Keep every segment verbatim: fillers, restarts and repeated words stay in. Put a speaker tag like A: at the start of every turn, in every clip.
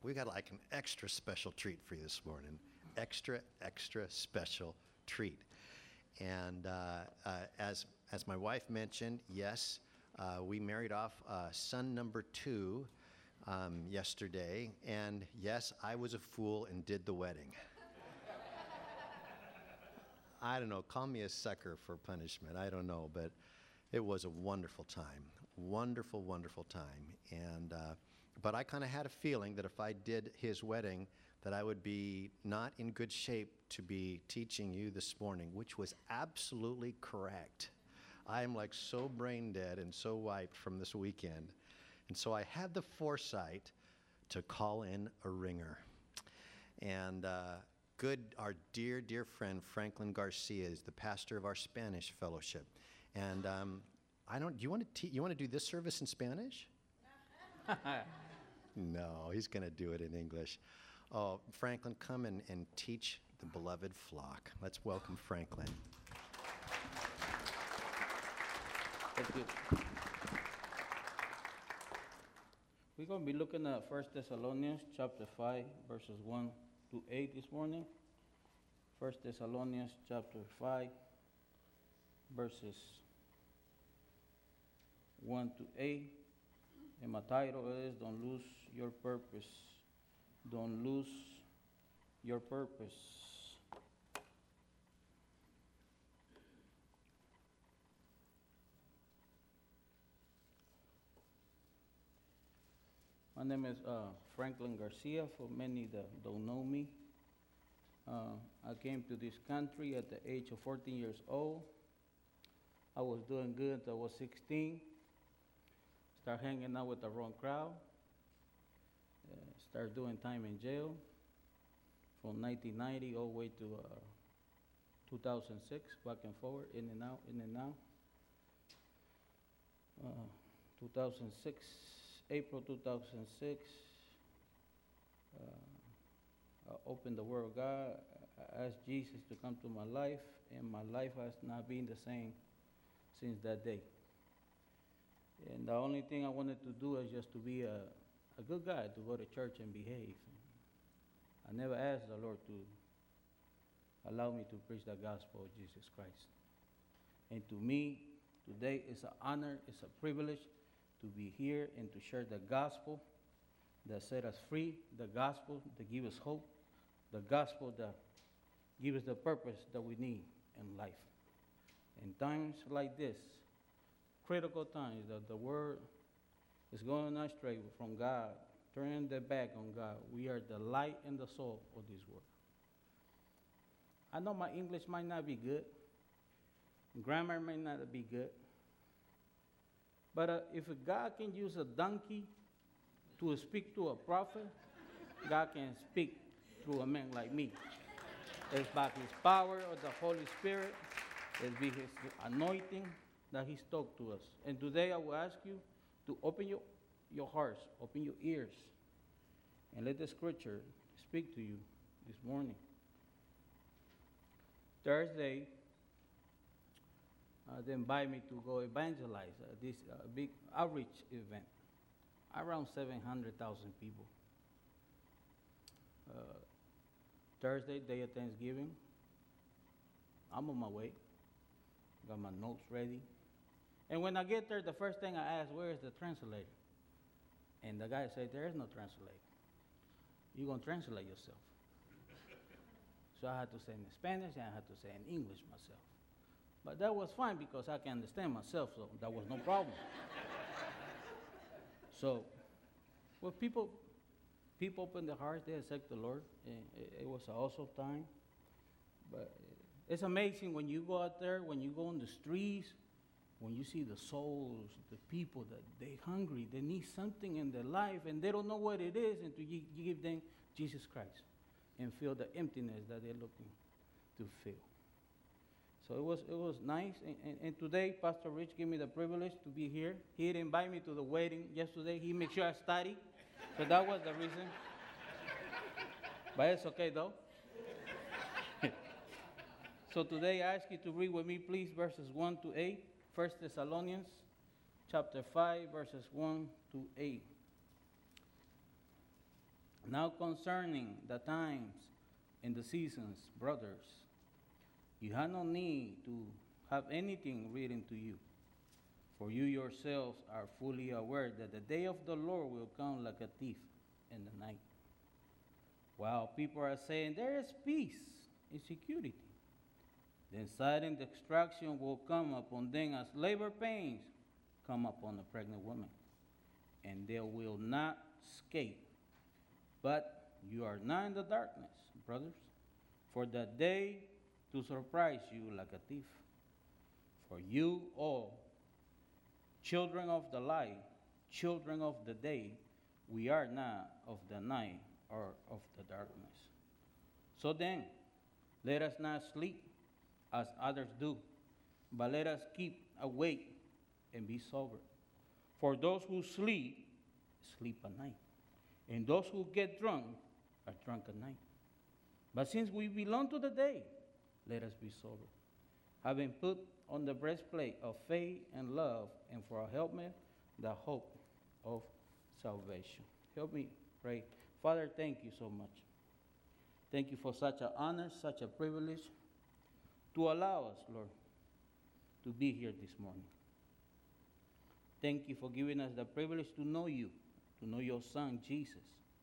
A: we got like an extra special treat for you this morning. Extra, extra special treat. And uh, uh, as as my wife mentioned, yes, uh, we married off uh, son number two um, yesterday. And yes, I was a fool and did the wedding. I don't know, call me a sucker for punishment. I don't know, but it was a wonderful time. Wonderful, wonderful time. And uh, but I kind of had a feeling that if I did his wedding, that I would be not in good shape to be teaching you this morning, which was absolutely correct. I am like so brain dead and so wiped from this weekend. And so I had the foresight to call in a ringer. And uh, good, our dear, dear friend Franklin Garcia is the pastor of our Spanish fellowship. And um, I don't, do you want to te- you want to do this service in Spanish? No, he's going to do it in English. Oh, Franklin, come and, and teach the beloved flock. Let's welcome Franklin.
B: Thank you. We're going to be looking at First Thessalonians chapter five, verses one to eight this morning. First Thessalonians chapter five, verses one to eight. And my title is Don't Lose Your Purpose. Don't lose your purpose. My name is uh, Franklin Garcia, for many that don't know me. Uh, I came to this country at the age of fourteen years old. I was doing good until I was sixteen. Started hanging out with the wrong crowd. Uh, started doing time in jail from nineteen ninety all the way to uh, two thousand six, back and forward, in and out, in and out. Uh, two thousand six, April two thousand six, uh, I opened the Word of God. I asked Jesus to come to my life, and my life has not been the same since that day. And the only thing I wanted to do is just to be a, a good guy, to go to church and behave. I never asked the Lord to allow me to preach the gospel of Jesus Christ. And to me, today is an honor, it's a privilege to be here and to share the gospel that set us free, the gospel that gives us hope, the gospel that gives us the purpose that we need in life. In times like this, critical times that the world is going astray from God, turning their back on God. We are the light and the soul of this world. I know my English might not be good. Grammar may not be good. But uh, if God can use a donkey to speak to a prophet, God can speak through a man like me. It's by his power of the Holy Spirit. It's by his anointing that he spoke to us. And today I will ask you to open your, your hearts, open your ears, and let the scripture speak to you this morning. Thursday, uh, they invited me to go evangelize uh, this uh, big outreach event. Around seven hundred thousand people. Uh, Thursday, day of Thanksgiving. I'm on my way. Got my notes ready. And when I get there, the first thing I ask, where is the translator? And the guy said, there is no translator. You're going to translate yourself. So I had to say in Spanish and I had to say in English myself. But that was fine because I can understand myself, so that was no problem. So, well, people, people open their hearts, they accept the Lord. And it, it was an awesome time. But it's amazing when you go out there, when you go on the streets, when you see the souls, the people that they're hungry, they need something in their life, and they don't know what it is, and to you, you give them Jesus Christ and feel the emptiness that they're looking to fill. So it was it was nice, and, and, and today Pastor Rich gave me the privilege to be here. He didn't invite me to the wedding yesterday. He made sure I study, so that was the reason. But it's okay though. So today I ask you to read with me, please, verses one to eight. First Thessalonians chapter five, verses one to eight. Now concerning the times and the seasons, brothers, you have no need to have anything written to you, for you yourselves are fully aware that the day of the Lord will come like a thief in the night. While people are saying there is peace and security, then sudden destruction will come upon them as labor pains come upon a pregnant woman, and they will not escape. But you are not in the darkness, brothers, for that day to surprise you like a thief. For you all, children of the light, children of the day, we are not of the night or of the darkness. So then, let us not sleep as others do, but let us keep awake and be sober. For those who sleep, sleep at night, and those who get drunk are drunk at night. But since we belong to the day, let us be sober, having put on the breastplate of faith and love, and for a helmet, the hope of salvation. Help me pray. Father, thank you so much. Thank you for such an honor, such a privilege to allow us, Lord, to be here this morning. Thank you for giving us the privilege to know you, to know your Son, Jesus.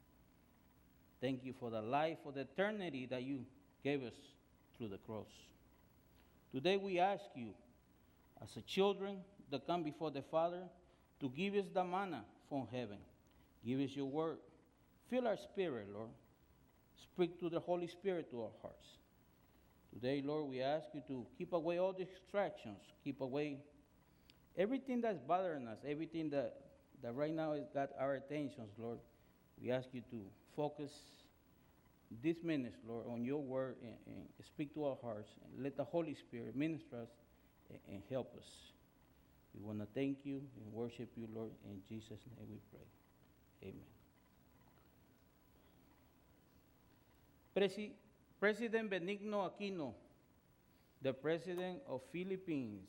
B: Thank you for the life of eternity that you gave us through the cross. Today we ask you, as a children that come before the Father, to give us the manna from heaven. Give us your word. Fill our spirit, Lord. Speak to the Holy Spirit to our hearts. Today, Lord, we ask you to keep away all distractions. Keep away everything that's bothering us, everything that, that right now has got our attentions, Lord. We ask you to focus this minutes, Lord, on your word and, and speak to our hearts. And let the Holy Spirit minister us and, and help us. We want to thank you and worship you, Lord. In Jesus' name we pray. Amen. Presi- President Benigno Aquino, the president of Philippines,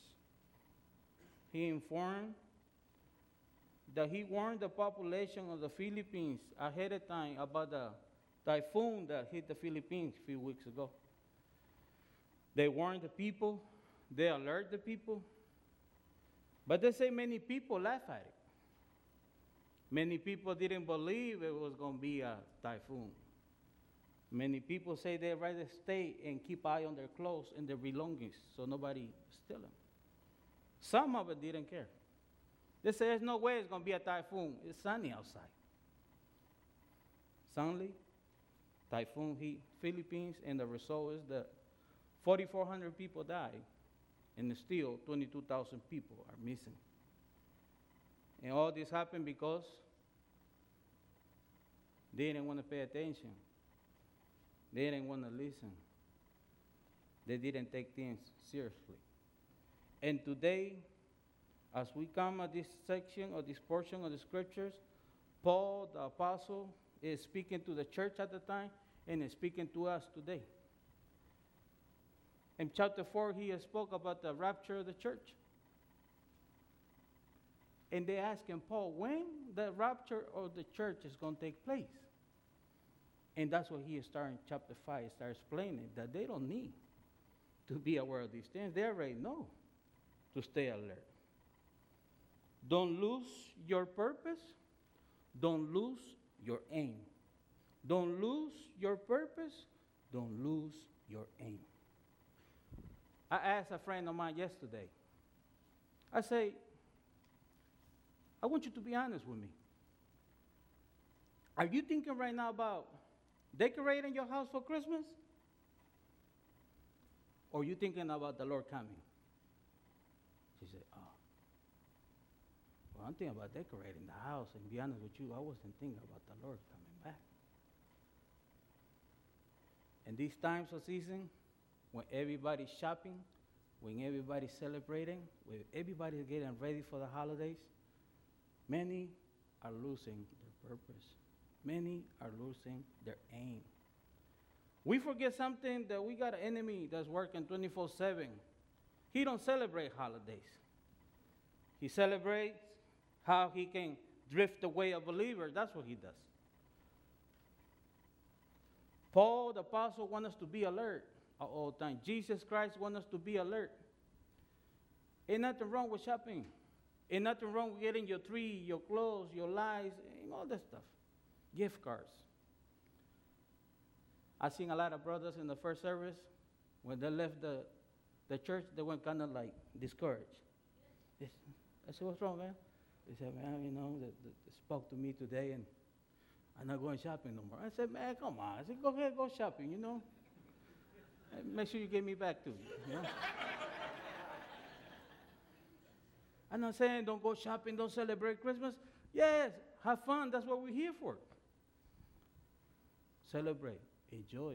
B: he informed that he warned the population of the Philippines ahead of time about the typhoon that hit the Philippines a few weeks ago. They warned the people, they alerted the people, but they say many people laugh at it. Many people didn't believe it was going to be a typhoon. Many people say they'd rather stay and keep eye on their clothes and their belongings so nobody steal them. Some of it didn't care. They say there's no way it's going to be a typhoon. It's sunny outside. Suddenly, typhoon hit Philippines, and the result is that forty-four hundred people died, and still twenty-two thousand people are missing. And all this happened because they didn't want to pay attention. They didn't want to listen. They didn't take things seriously. And today, as we come at this section or this portion of the scriptures, Paul, the apostle, is speaking to the church at the time and is speaking to us today. In chapter four, he spoke about the rapture of the church. And they asked him, Paul, when the rapture of the church is going to take place? And that's what he is starting in chapter five, he starts explaining that they don't need to be aware of these things. They already know to stay alert. Don't lose your purpose. Don't lose your aim. Don't lose your purpose. Don't lose your aim. I asked a friend of mine yesterday, I say, I want you to be honest with me. Are you thinking right now about decorating your house for Christmas? Or are you thinking about the Lord coming? She said, oh. Well, I'm thinking about decorating the house, and to be honest with you, I wasn't thinking about the Lord coming back. In these times of season, when everybody's shopping, when everybody's celebrating, when everybody's getting ready for the holidays, many are losing their purpose. Many are losing their aim. We forget something, that we got an enemy that's working twenty-four seven. He don't celebrate holidays. He celebrates how he can drift away a believer. That's what he does. Paul, the apostle, wants us to be alert at all times. Jesus Christ wants us to be alert. Ain't nothing wrong with shopping. Ain't nothing wrong with getting your tree, your clothes, your lights, and all that stuff. Gift cards. I seen a lot of brothers in the first service, when they left the, the church, they went kind of like discouraged. They, I said, what's wrong, man? They said, man, you know, they, they spoke to me today, and I'm not going shopping no more. I said, man, come on. I said, go ahead, go shopping, you know. And make sure you get me back to you, you know. I'm not saying don't go shopping, don't celebrate Christmas. Yes, have fun. That's what we're here for. Celebrate, enjoy.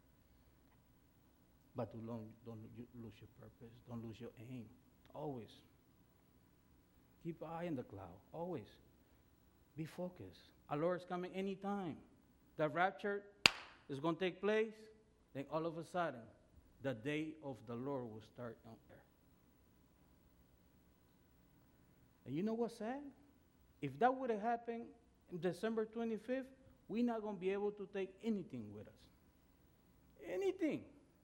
B: But don't, don't lose your purpose. Don't lose your aim. Always. Keep an eye on the cloud. Always. Be focused. Our Lord is coming anytime. The rapture is going to take place. Then all of a sudden, the day of the Lord will start on earth. And you know what's sad? If that would have happened on December twenty-fifth, we're not going to be able to take anything with us. Anything.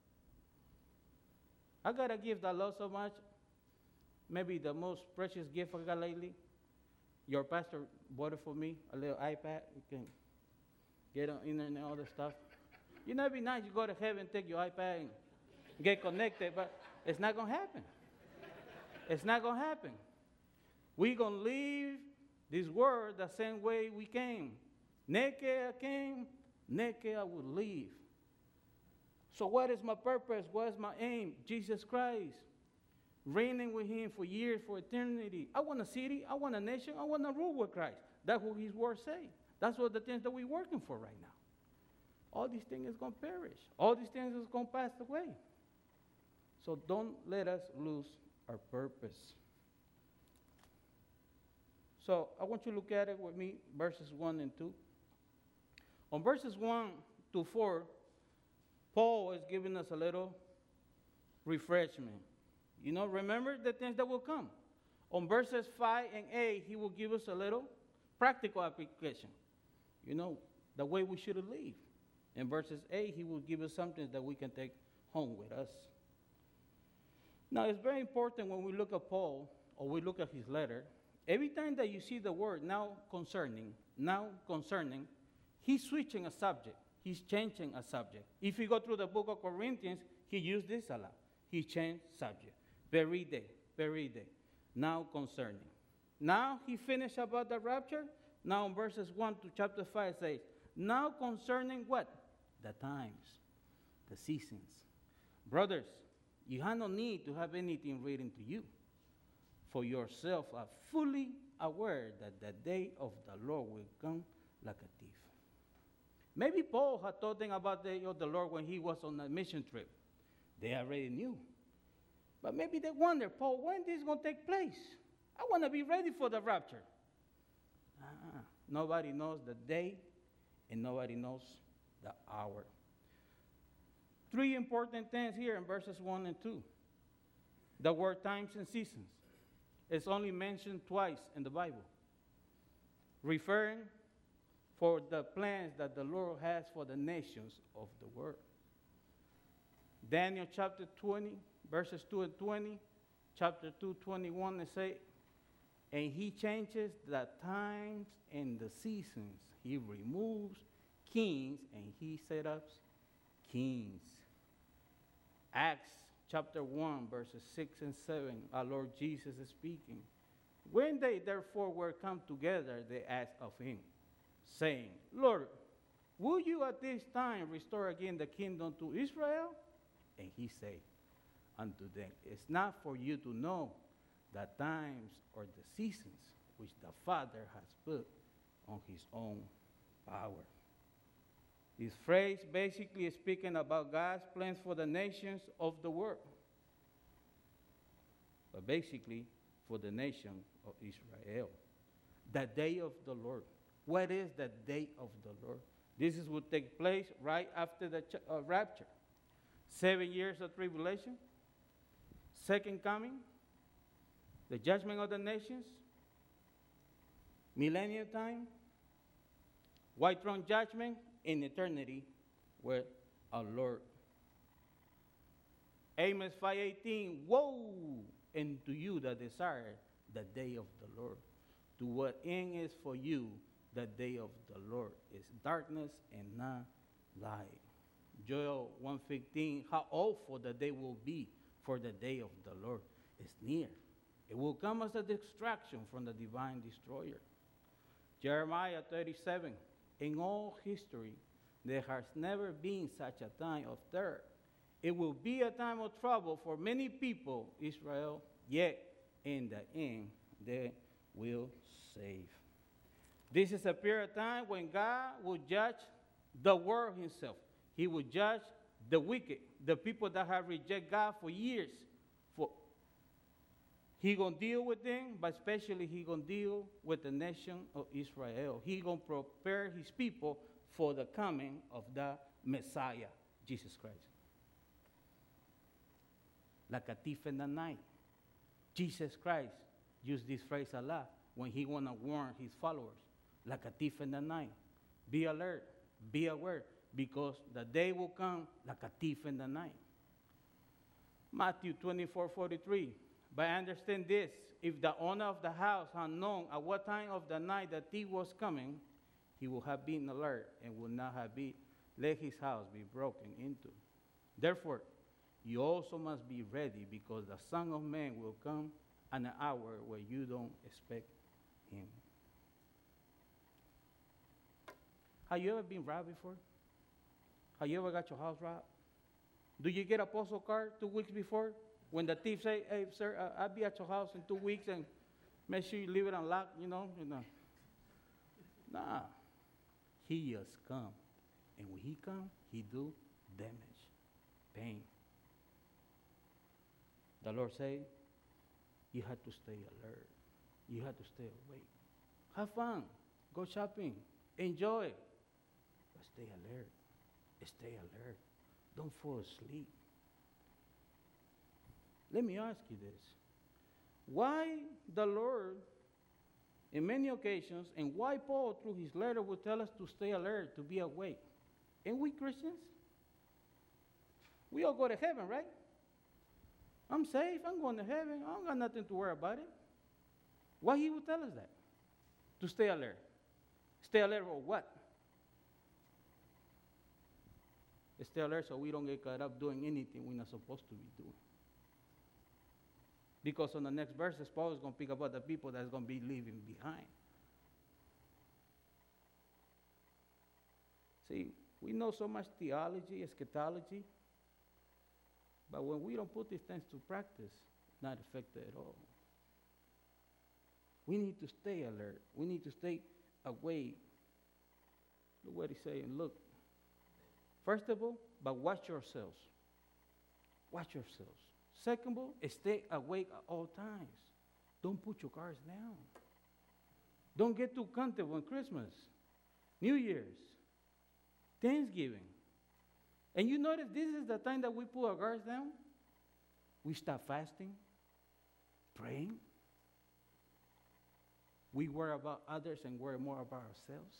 B: I got a gift I love so much. Maybe the most precious gift I got lately. Your pastor bought it for me, a little iPad. You can get on internet and all that stuff. You know, it'd be nice you go to heaven, take your iPad and get connected, but it's not going to happen. It's not going to happen. We're going to leave this world the same way we came. Naked I came, naked I will leave. So what is my purpose? What is my aim? Jesus Christ. Reigning with him for years, for eternity. I want a city, I want a nation, I want to rule with Christ. That's what his word say. That's what the things that we're working for right now. All these things is going to perish. All these things is going to pass away. So don't let us lose our purpose. So I want you to look at it with me, verses one and two. On verses one to four, Paul is giving us a little refreshment. You know, remember the things that will come. On verses five and eight, he will give us a little practical application. You know, the way we should live. In verses eight, he will give us something that we can take home with us. Now, it's very important when we look at Paul, or we look at his letter, every time that you see the word now concerning, now concerning, he's switching a subject. He's changing a subject. If you go through the book of Corinthians, he used this a lot. He changed subject. Very day, very day. Now concerning. Now he finished about the rapture. Now in verses one to chapter five says, now concerning what? The times, the seasons. Brothers, you have no need to have anything written to you. For yourself are fully aware that the day of the Lord will come like a thief. Maybe Paul had told them about the day of the Lord when he was on a mission trip. They already knew. But maybe they wonder, Paul, when this is going to take place? I want to be ready for the rapture. Uh-uh. Nobody knows the day, and nobody knows the hour. Three important things here in verses one and two. The word times and seasons. It's only mentioned twice in the Bible, referring for the plans that the Lord has for the nations of the world. Daniel chapter twenty, verses two and twenty, chapter two, twenty-one, they say, and he changes the times and the seasons. He removes kings and he set up kings. Acts chapter one, verses six and seven, our Lord Jesus is speaking. When they therefore were come together, they asked of him, saying, Lord, will you at this time restore again the kingdom to Israel? And he said unto them, it's not for you to know the times or the seasons which the Father has put on his own power. This phrase basically is speaking about God's plans for the nations of the world, but basically for the nation of Israel. The day of the Lord. What is the day of the Lord? This is what take place right after the ch- uh, rapture. Seven years of tribulation, second coming, the judgment of the nations, millennial time, white throne judgment, in eternity with our Lord. Amos five eighteen, woe unto you that desire the day of the Lord. To what end is for you the day of the Lord? Is darkness and not light. Joel one fifteen, how awful the day will be, for the day of the Lord is near. It will come as a distraction from the divine destroyer. Jeremiah thirty-seven, in all history, there has never been such a time of terror. It will be a time of trouble for many people, Israel, yet in the end they will save. This is a period of time when God will judge the world himself. He will judge the wicked, the people that have rejected God for years. For He gonna deal with them, but especially He gonna deal with the nation of Israel. He gonna prepare His people for the coming of the Messiah, Jesus Christ. Like a thief in the night. Jesus Christ used this phrase a lot when He want to warn His followers. Like a thief in the night. Be alert. Be aware. Because the day will come like a thief in the night. Matthew twenty-four forty-three. But understand this. If the owner of the house had known at what time of the night the thief was coming, he would have been alert and would not have be, let his house be broken into. Therefore, you also must be ready, because the Son of Man will come at an hour where you don't expect him. Have you ever been robbed before? Have you ever got your house robbed? Do you get a postal card two weeks before? When the thief say, hey, sir, uh, I'll be at your house in two weeks and make sure you leave it unlocked, you know? You know. Nah. He has come. And when he come, he do damage, pain. The Lord say, you have to stay alert. You have to stay awake. Have fun. Go shopping. Enjoy. But stay alert. Stay alert. Don't fall asleep. Let me ask you this. Why the Lord, in many occasions, and why Paul, through his letter, would tell us to stay alert, to be awake? Ain't we Christians? We all go to heaven, right? I'm safe. I'm going to heaven. I don't got nothing to worry about it. Why he would tell us that? To stay alert. Stay alert for what? Stay alert so we don't get caught up doing anything we're not supposed to be doing. Because on the next verses, Paul is going to pick up about the people that's going to be leaving behind. See, we know so much theology, eschatology, but when we don't put these things to practice, it's not effective at all. We need to stay alert. We need to stay awake. Look what he's saying. Look, first of all, but watch yourselves. Watch yourselves. Second of all, stay awake at all times. Don't put your guards down. Don't get too comfortable on Christmas, New Year's, Thanksgiving. And you notice this is the time that we put our guards down. We stop fasting, praying. We worry about others and worry more about ourselves.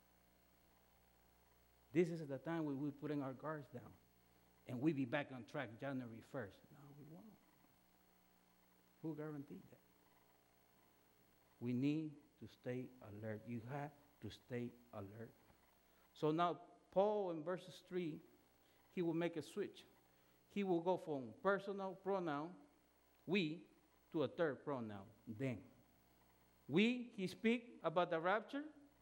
B: This is the time when we're putting our guards down. And we be back on track January first. No, we won't. Who guaranteed that? We need to stay alert. You have to stay alert. So now, Paul in verses three, he will make a switch. He will go from personal pronoun, we, to a third pronoun, them. We, he speak about the rapture.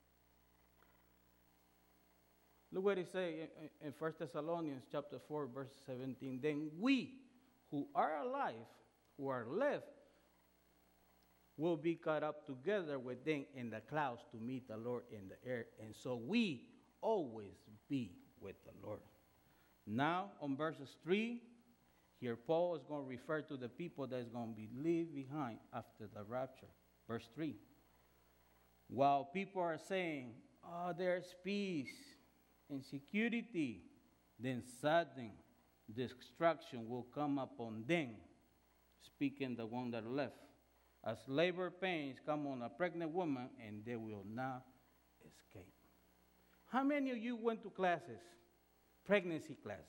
B: Look what he say in, in First Thessalonians chapter four, verse seventeen. Then we who are alive, who are left, will be caught up together with them in the clouds to meet the Lord in the air. And so we always be with the Lord. Now, on verses three, here Paul is going to refer to the people that is going to be leave behind after the rapture. Verse three. While people are saying, oh, there's peace and security, then sudden destruction will come upon them, speaking the one that left. As labor pains come on a pregnant woman, and they will not escape. How many of you went to classes pregnancy classes.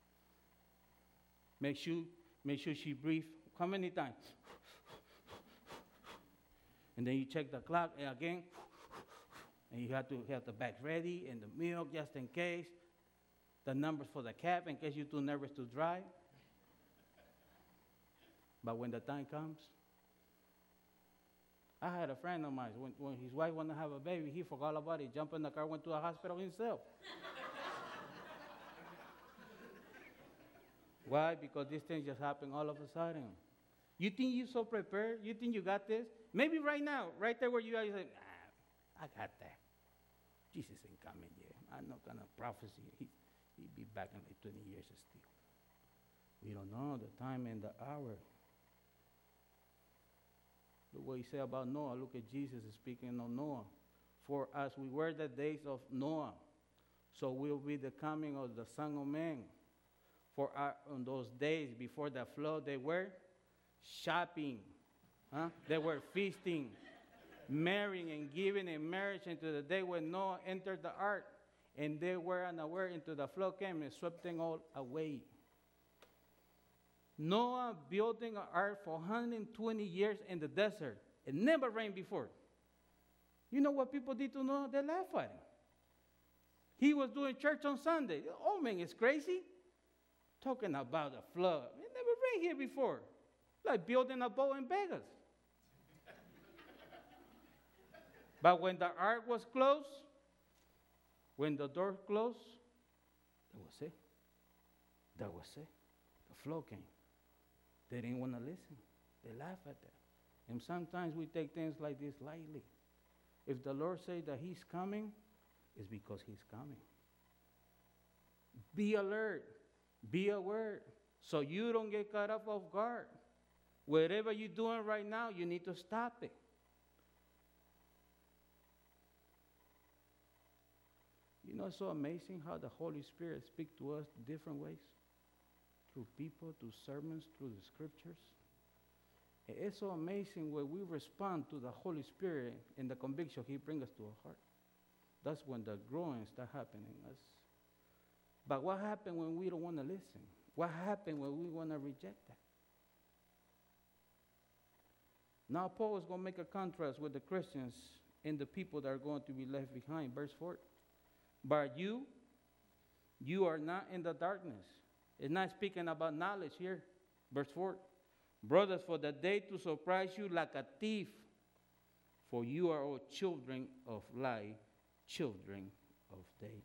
B: Make sure, make sure she breathes. How many times? And then you check the clock and again, and you have to have the bag ready and the milk just in case. The numbers for the cab in case you're too nervous to drive. But when the time comes, I had a friend of mine, when, when his wife wanted to have a baby, he forgot about it, jumped in the car, went to the hospital himself. Why? Because these things just happen all of a sudden. You think you're so prepared? You think you got this? Maybe right now, right there where you are, you say, ah, I got that. Jesus ain't coming yet. I'm not going to prophecy. He, he'll be back in like twenty years still. We don't know the time and the hour. Look what he said about Noah. Look at Jesus speaking of Noah. For as we were the days of Noah, so will be the coming of the Son of Man. For our, on those days before the flood, they were shopping. Huh? They were feasting, marrying and giving in marriage until the day when Noah entered the ark. And they were unaware until the flood came and swept them all away. Noah building an ark for one hundred twenty years in the desert. It never rained before. You know what people did to Noah? They laughed at him. He was doing church on Sunday. Oh man, it's crazy. Talking about a flood. It never rained here before. Like building a boat in Vegas. But when the ark was closed, when the door closed, that was it. That was it. The flow came. They didn't want to listen. They laugh at that. And sometimes we take things like this lightly. If the Lord says that he's coming, it's because he's coming. Be alert. Be aware. So you don't get caught up off guard. Whatever you're doing right now, you need to stop it. You know, it's so amazing how the Holy Spirit speaks to us different ways. Through people, through sermons, through the scriptures. It's so amazing when we respond to the Holy Spirit and the conviction he brings us to our heart. That's when the growing starts happening in us. But what happens when we don't want to listen? What happens when we want to reject that? Now Paul is going to make a contrast with the Christians and the people that are going to be left behind. Verse four. But you, you are not in the darkness. It's not speaking about knowledge here. Verse four. Brothers, for the day to surprise you like a thief, for you are all children of light, children of day.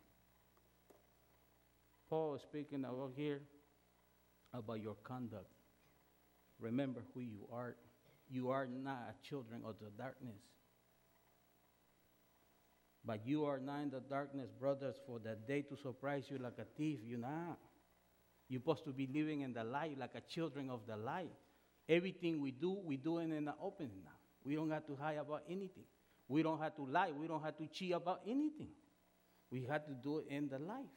B: Paul is speaking about here about your conduct. Remember who you are. You are not children of the darkness. But you are not in the darkness, brothers, for the day to surprise you like a thief. You're not. You're supposed to be living in the light like a children of the light. Everything we do, we do it in the open now. We don't have to hide about anything. We don't have to lie. We don't have to cheat about anything. We have to do it in the light.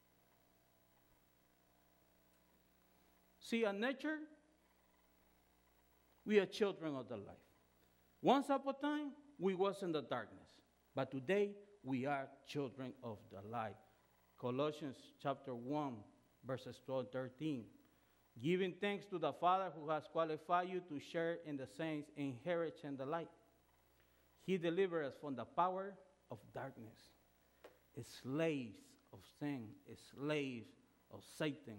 B: See, in nature, we are children of the light. Once upon a time, we was in the darkness. But today, we are children of the light. Colossians chapter one, verses twelve and thirteen. Giving thanks to the Father who has qualified you to share in the saints' inheritance in the light. He delivered us from the power of darkness, slaves of sin, slaves of Satan.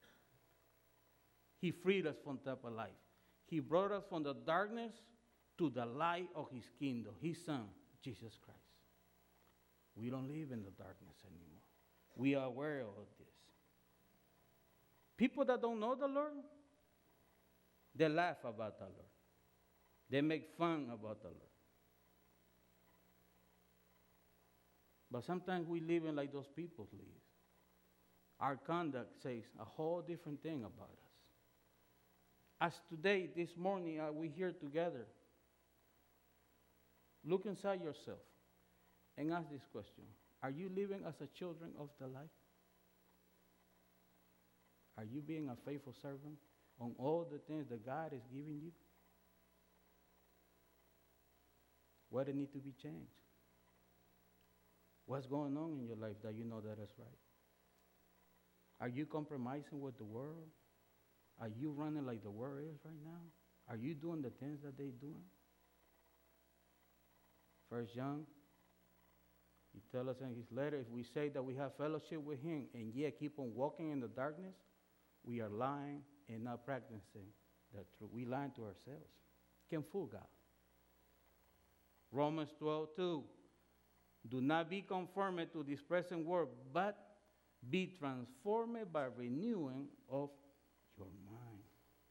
B: He freed us from that life. He brought us from the darkness to the light of his kingdom, his Son, Jesus Christ. We don't live in the darkness anymore. We are aware of this. People that don't know the Lord, they laugh about the Lord. They make fun about the Lord. But sometimes we live in like those people live. Our conduct says a whole different thing about us. As today, this morning, uh, we here together. Look inside yourself and ask this question. Are you living as a children of the light? Are you being a faithful servant on all the things that God is giving you? What it need to be changed? What's going on in your life that you know that is right? Are you compromising with the world? Are you running like the world is right now? Are you doing the things that they're doing? First John, he tells us in his letter, if we say that we have fellowship with him and yet keep on walking in the darkness, we are lying and not practicing the truth. We lying to ourselves. Can fool God. Romans twelve two. Do not be conformed to this present world, but be transformed by renewing of your mind.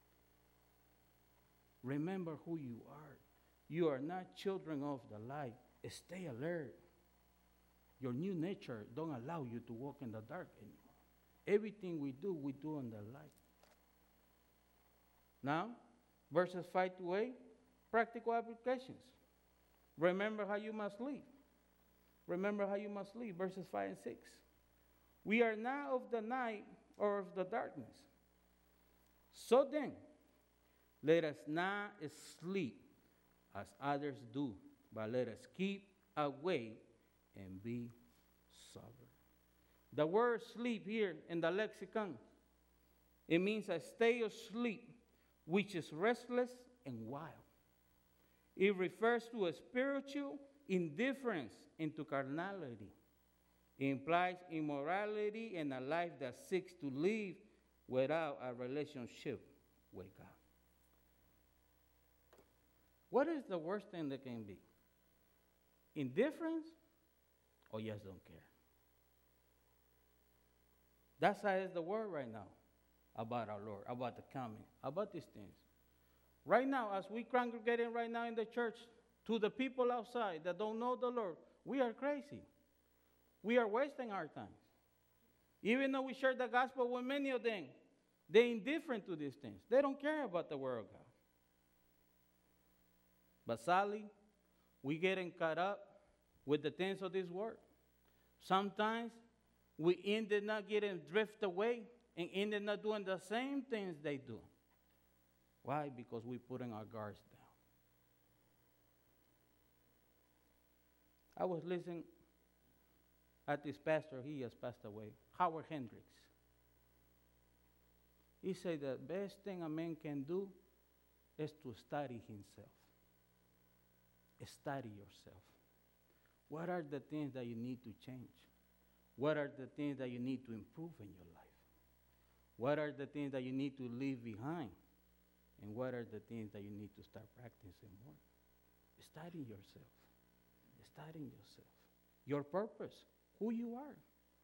B: Remember who you are. You are not children of the light. Stay alert. Your new nature don't allow you to walk in the dark anymore. Everything we do, we do in the light. Now, verses five to eight, practical applications. Remember how you must live. Remember how you must live, verses five and six. We are not of the night or of the darkness. So then, let us not sleep as others do, but let us keep awake and be sober. The word sleep here in the lexicon, it means a state of sleep which is restless and wild. It refers to a spiritual indifference into carnality. It implies immorality and a life that seeks to live without a relationship with God. What is the worst thing that can be? Indifference or just don't care? That's how is the word right now about our Lord, about the coming, about these things. Right now, as we congregating right now in the church, to the people outside that don't know the Lord, we are crazy. We are wasting our time. Even though we share the gospel with many of them, they're indifferent to these things. They don't care about the word of God. But sadly, we getting caught up with the things of this world. Sometimes we ended up getting drift away and ended up doing the same things they do. Why? Because we're putting our guards down. I was listening at this pastor, he has passed away, Howard Hendricks. He said the best thing a man can do is to study himself. Study yourself. What are the things that you need to change? What are the things that you need to improve in your life? What are the things that you need to leave behind? And what are the things that you need to start practicing more? Study yourself. Study yourself. Your purpose, who you are.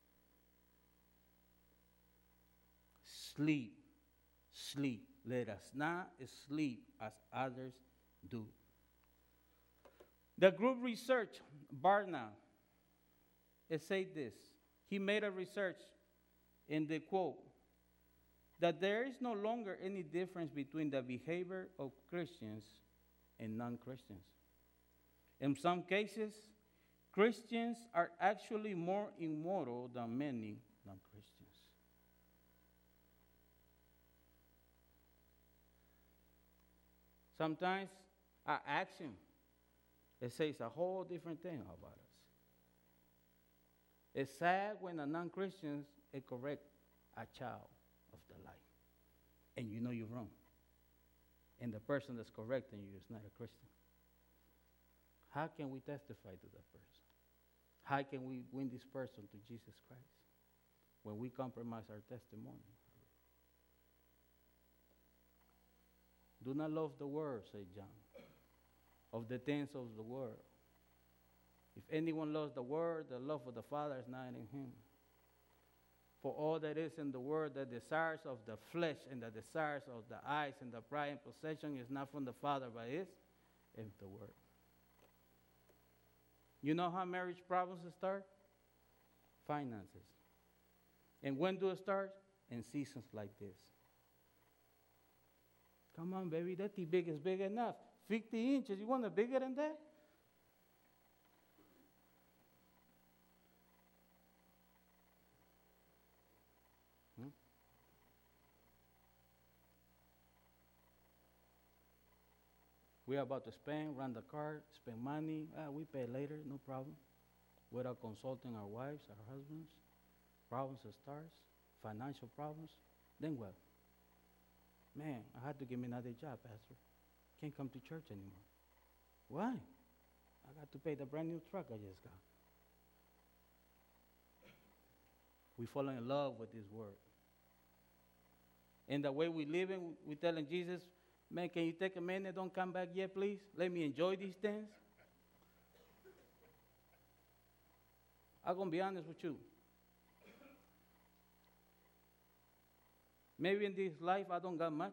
B: Sleep. Sleep. Let us not sleep as others do. The group research, Barna, it said this. He made a research in the quote, that there is no longer any difference between the behavior of Christians and non-Christians. In some cases, Christians are actually more immoral than many non-Christians. Sometimes our action, it says a whole different thing about us. It's sad when a non-Christian correct a child of the light, and you know you're wrong, and the person that's correcting you is not a Christian. How can we testify to that person? How can we win this person to Jesus Christ when we compromise our testimony? Do not love the world, said John, of the things of the world. If anyone loves the world, the love of the Father is not in him. For all that is in the world, the desires of the flesh and the desires of the eyes and the pride and possession is not from the Father, but is in the world. You know how marriage problems start? Finances. And when do it start? In seasons like this. Come on, baby, that T big is big enough. fifty inches, you want it bigger than that? Hmm? We're about to spend, run the car, spend money. Ah, we pay later, no problem. Without consulting our wives, our husbands, problems start. financial problems, then what? Man, I had to give me another job, Pastor. Can't come to church anymore. Why? I got to pay the brand new truck I just got. We fall in love with this word. And the way we live in, we telling Jesus, man, can you take a minute? Don't come back yet, please. Let me enjoy these things. I'm going to be honest with you. Maybe in this life I don't got much.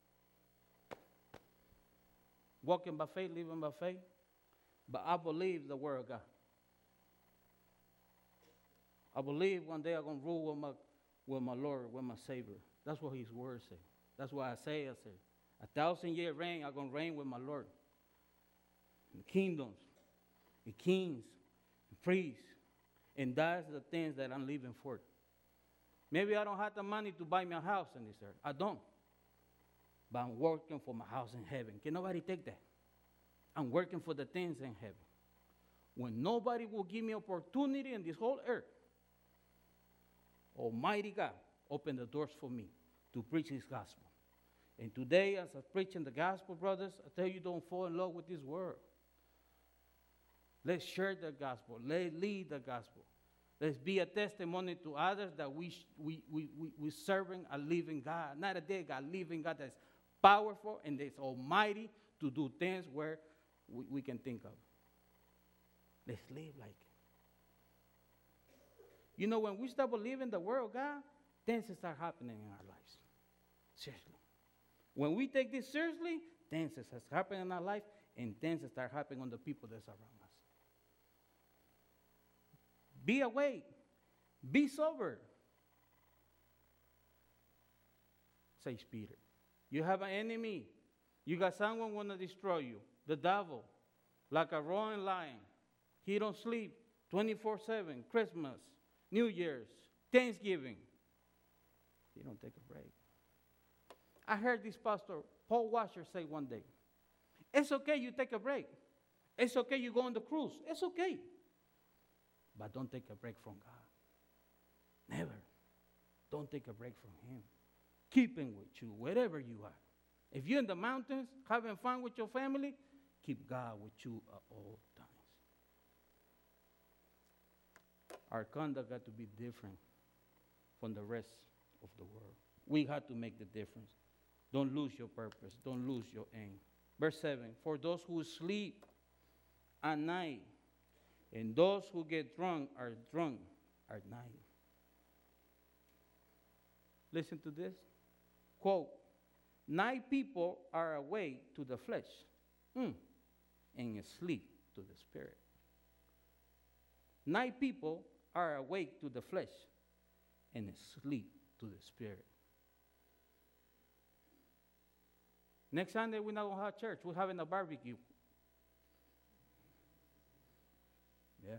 B: Walking by faith, living by faith. But I believe the word of God. I believe one day I'm going to rule with my, with my Lord, with my Savior. That's what his word says. That's what Isaiah said. A thousand year reign, I'm going to reign with my Lord. And kingdoms, and kings, and priests. And that's the things that I'm living for. Maybe I don't have the money to buy me a house in this earth. I don't. But I'm working for my house in heaven. Can nobody take that? I'm working for the things in heaven. When nobody will give me opportunity in this whole earth, Almighty God opened the doors for me to preach his gospel. And today, as I'm preaching the gospel, brothers, I tell you, don't fall in love with this world. Let's share the gospel. Let's lead the gospel. Let's be a testimony to others that we, we, we, we, we're serving a living God. Not a dead God, a living God that's powerful and that's almighty to do things where we, we can think of. Let's live like it. You know, when we start believing the word of God, things start happening in our lives. Seriously. When we take this seriously, things start happening in our life, and things start happening on the people that surround us. Be awake. Be sober. Says Peter. You have an enemy. You got someone want to destroy you. The devil. Like a roaring lion. He don't sleep twenty-four seven. Christmas, New Year's, Thanksgiving. He don't take a break. I heard this pastor, Paul Washer, say one day, it's okay you take a break. It's okay you go on the cruise. It's okay. But don't take a break from God. Never. Don't take a break from him. Keep him with you, wherever you are. If you're in the mountains, having fun with your family, keep God with you at all times. Our conduct got to be different from the rest of the world. We have to make the difference. Don't lose your purpose. Don't lose your aim. Verse seven, for those who sleep at night and those who get drunk are drunk at night. Listen to this. Quote, night people are awake to the flesh mm, and asleep to the spirit. Night people are awake to the flesh and asleep to the spirit. Next Sunday, we're not going to have church. We're having a barbecue. Yeah.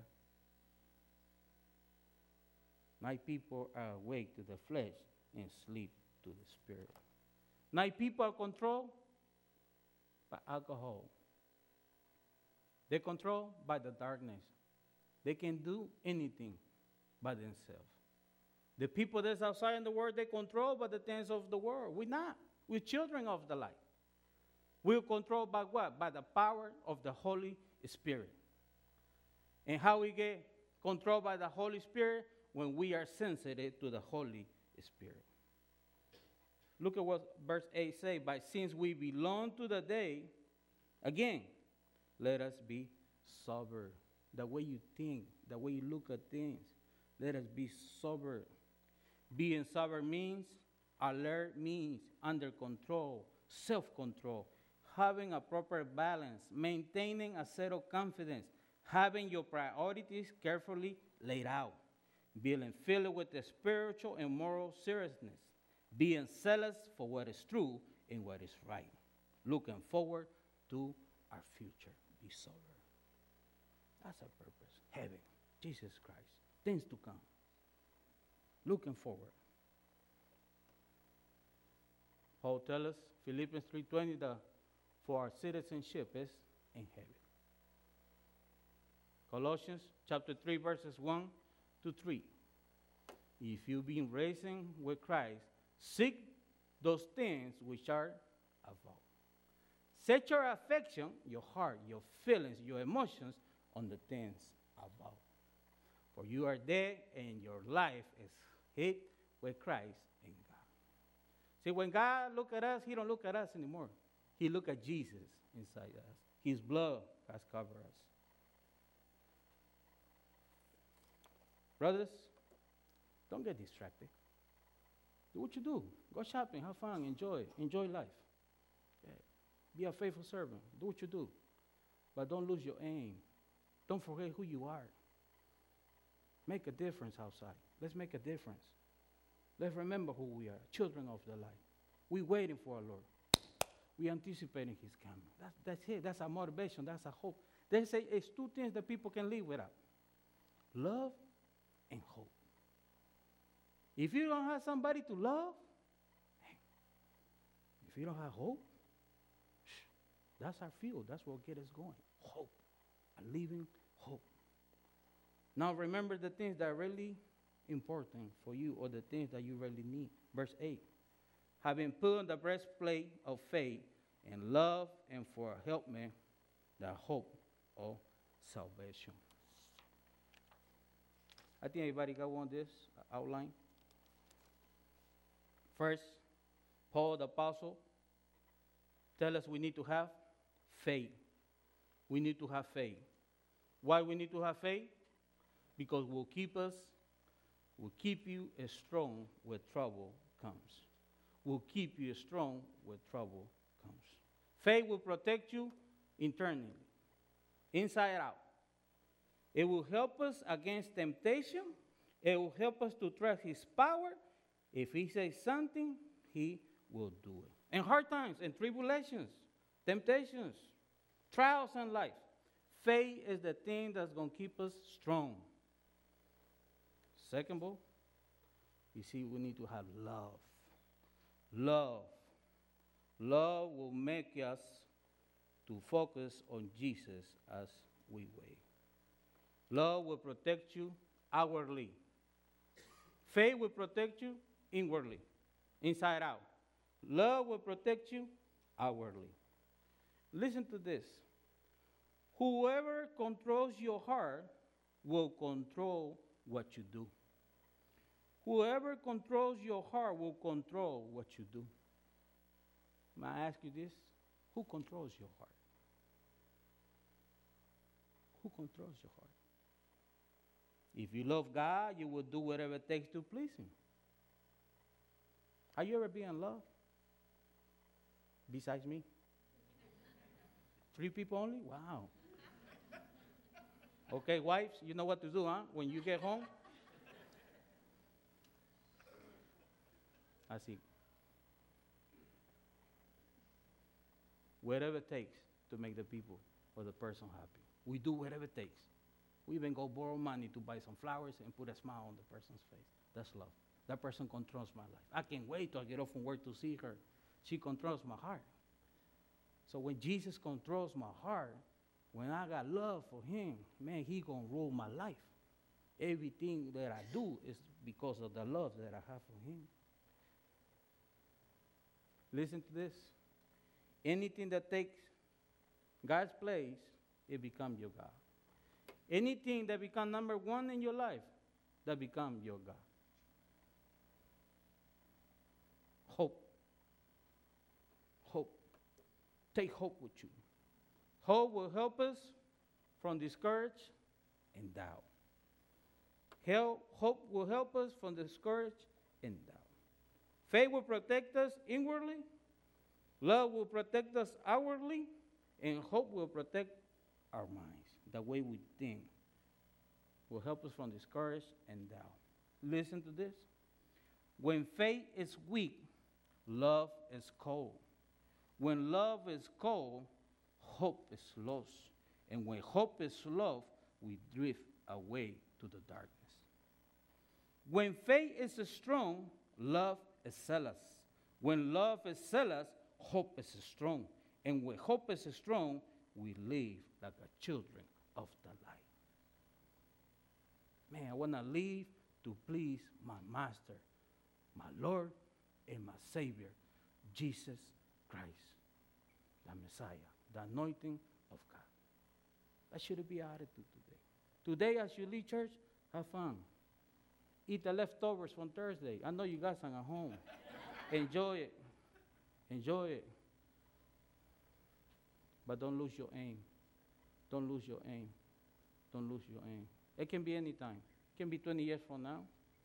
B: Night people are awake to the flesh and sleep to the spirit. Night people are controlled by alcohol. They're controlled by the darkness. They can do anything by themselves. The people that's outside in the world, they're controlled by the things of the world. We're not. We're children of the light. We're controlled by what? By the power of the Holy Spirit. And how we get controlled by the Holy Spirit? When we are sensitive to the Holy Spirit. Look at what verse eight says. But since we belong to the day, again, let us be sober. The way you think, the way you look at things, let us be sober. Being sober means, alert means, under control, self-control, having a proper balance, maintaining a settled confidence, having your priorities carefully laid out, being filled with the spiritual and moral seriousness, being zealous for what is true and what is right, looking forward to our future. Be sober. That's our purpose. Heaven, Jesus Christ, things to come. Looking forward. Paul tells us, Philippians three twenty, that for our citizenship is in heaven. Colossians chapter three, verses one to three. if you've been raising with Christ, seek those things which are above. Set your affection, your heart, your feelings, your emotions on the things above. For you are dead and your life is hid with Christ in God. See, when God look at us, he don't look at us anymore. He look at Jesus inside us. His blood has covered us. Brothers, don't get distracted. Do what you do. Go shopping, have fun, enjoy, enjoy life. Yeah. Be a faithful servant. Do what you do. But don't lose your aim. Don't forget who you are. Make a difference outside. Let's make a difference. Let's remember who we are, children of the light. We're waiting for our Lord. We're anticipating his coming. That's, that's it. That's our motivation. That's our hope. They say it's two things that people can live without. Love and hope. If you don't have somebody to love, if you don't have hope, that's our fuel. That's what gets us going. Hope. A living hope. Now remember the things that are really important for you, or the things that you really need. Verse eight. Having put on the breastplate of faith and love, and for a helpmate, the hope of salvation. I think everybody got one this outline. First, Paul the apostle tell us we need to have faith. We need to have faith. Why we need to have faith? Because will keep us, will keep you as strong when trouble comes. Will keep you strong when trouble comes. Faith will protect you internally, inside out. It will help us against temptation. It will help us to trust his power. If he says something, he will do it. In hard times, in tribulations, temptations, trials in life, faith is the thing that's going to keep us strong. Second of all, you see, we need to have love. Love. Love will make us to focus on Jesus as we wait. Love will protect you outwardly. Faith will protect you inwardly, inside out. Love will protect you outwardly. Listen to this. Whoever controls your heart will control what you do. Whoever controls your heart will control what you do. May I ask you this? Who controls your heart? Who controls your heart? If you love God, you will do whatever it takes to please him. Have you ever been in love? Besides me? Three people only? Wow. Okay, wives, you know what to do, huh? When you get home. I see. Whatever it takes to make the people or the person happy. We do whatever it takes. We even go borrow money to buy some flowers and put a smile on the person's face. That's love. That person controls my life. I can't wait till I get off from work to see her. She controls my heart. So when Jesus controls my heart, when I got love for him, man, he gonna rule my life. Everything that I do is because of the love that I have for him. Listen to this. Anything that takes God's place, it becomes your God. Anything that becomes number one in your life, that becomes your God. Hope. Hope. Take hope with you. Hope will help us from discourage and doubt. Help, hope will help us from discourage and doubt. Faith will protect us inwardly. Love will protect us outwardly. And hope will protect our minds. The way we think will help us from discourage and doubt. Listen to this. When faith is weak, love is cold. When love is cold, hope is lost. And when hope is lost, we drift away to the darkness. When faith is strong, love is zealous. When love is zealous, hope is strong. And when hope is strong, we live like a children of the light. Man, I want to live to please my Master, my Lord, and my Savior, Jesus Christ, the Messiah, the anointing of God. That should be our attitude today. Today, as you leave church, have fun. Eat the leftovers from Thursday. I know you got some at home. Enjoy it. Enjoy it. But don't lose your aim. Don't lose your aim. Don't lose your aim. It can be any time. It can be twenty years from now.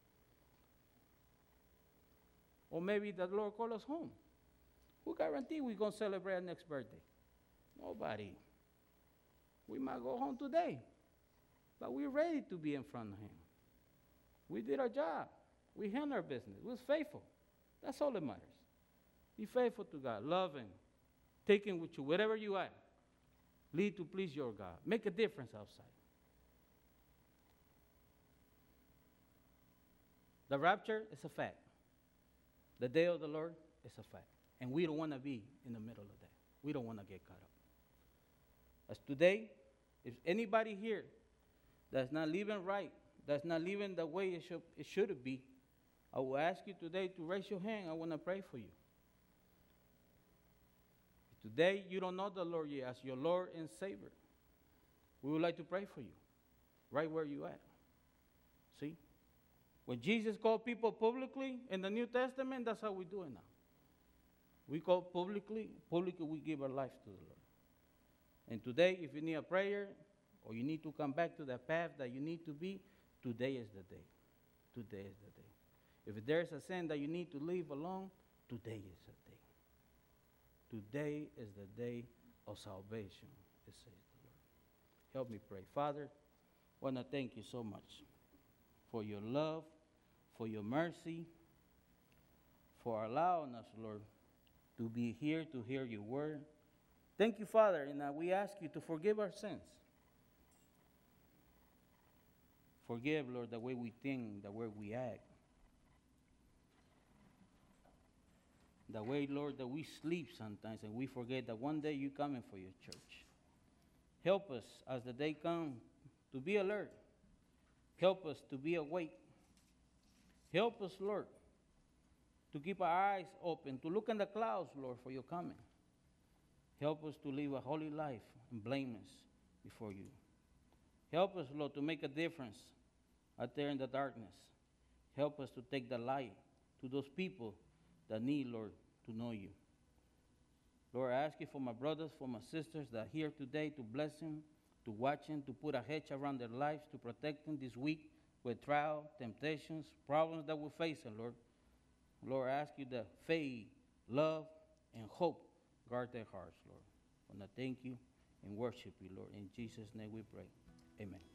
B: Or maybe the Lord call us home. Who guarantee we're going to celebrate our next birthday? Nobody. We might go home today. But we're ready to be in front of Him. We did our job. We handled our business. We was faithful. That's all that matters. Be faithful to God. Love Him. Take Him with you wherever you are. Lead to please your God. Make a difference outside. The rapture is a fact. The day of the Lord is a fact. And we don't want to be in the middle of that. We don't want to get caught up. As today, if anybody here that's not living right, that's not living the way it should, it should be, I will ask you today to raise your hand. I want to pray for you. If today you don't know the Lord yet as your Lord and Savior, we would like to pray for you right where you at. See? When Jesus called people publicly in the New Testament, that's how we do it now. We call publicly, publicly we give our life to the Lord. And today, if you need a prayer or you need to come back to the path that you need to be, today is the day. Today is the day. If there's a sin that you need to leave alone, today is the day. Today is the day of salvation, it says the Lord. Help me pray. Father, I want to thank you so much for your love, for your mercy, for allowing us, Lord, to be here to hear your word. Thank you, Father, and uh, we ask you to forgive our sins. Forgive, Lord, the way we think, the way we act. The way, Lord, that we sleep sometimes and we forget that one day you're coming for your church. Help us as the day comes to be alert. Help us to be awake. Help us, Lord, to keep our eyes open, to look in the clouds, Lord, for your coming. Help us to live a holy life and blameless before you. Help us, Lord, to make a difference out there in the darkness. Help us to take the light to those people that need, Lord, to know you. Lord, I ask you for my brothers, for my sisters that are here today to bless them, to watch them, to put a hedge around their lives, to protect them this week with trial, temptations, problems that we're facing, Lord. Lord, I ask you that faith, love, and hope guard their hearts, Lord. I want to thank you and worship you, Lord. In Jesus' name we pray. Amen.